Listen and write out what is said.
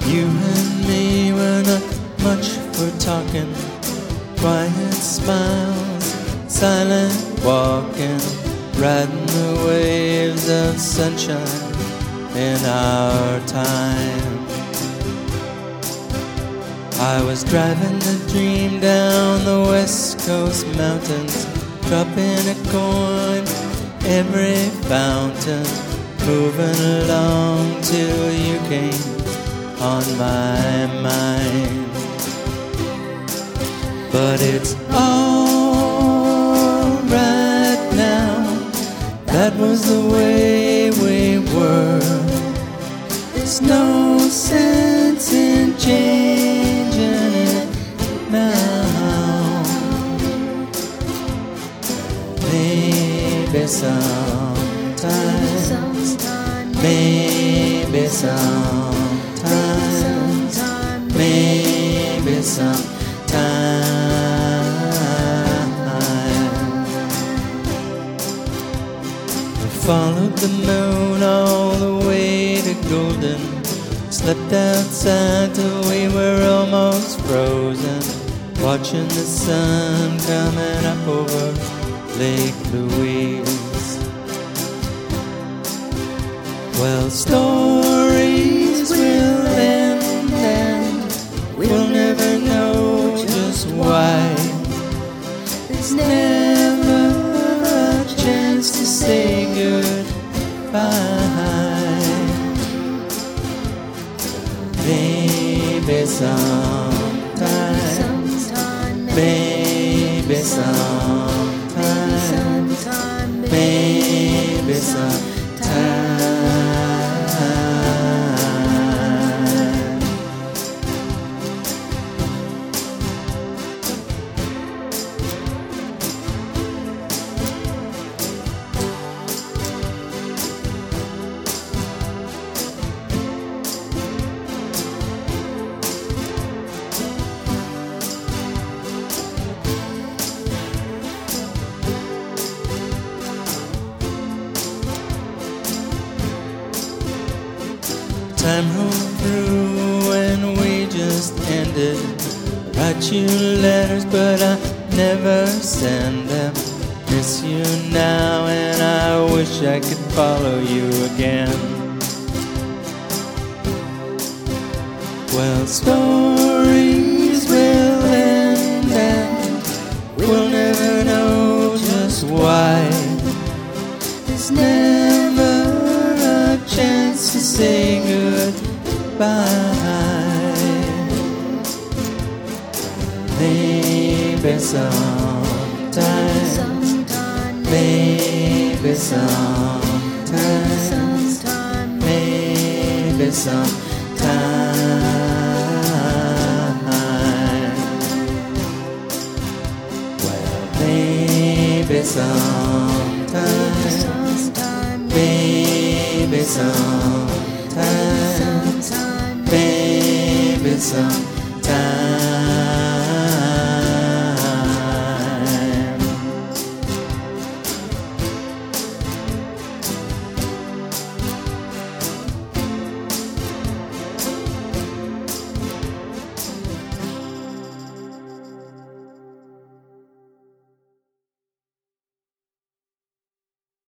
You and me were not much for talking. Quiet smiles, silent walking, riding the waves of sunshine in our time. I was driving the dream down the West Coast mountains, dropping a coin every fountain, moving along till you came on my mind. But it's all right now, that was the way we were. There's no sense in changing it now. Maybe sometimes, maybe sometimes, maybe sometimes. We followed the moon all the way to Golden, slept outside till we were almost frozen, watching the sun coming up over Lake Louise. Well, stories will end and we'll never know just why. There's never a chance to say goodbye. Maybe sometime, maybe sometime, maybe sometime. Time rolled through and we just ended. Write you letters but I never send them. Miss you now and I wish I could follow you again. Well, stories will end and we'll never know just why. There's never a chance to say goodbye. Maybe sometime, maybe sometime, maybe sometime. Well, maybe sometime, maybe sometime, maybe sometime.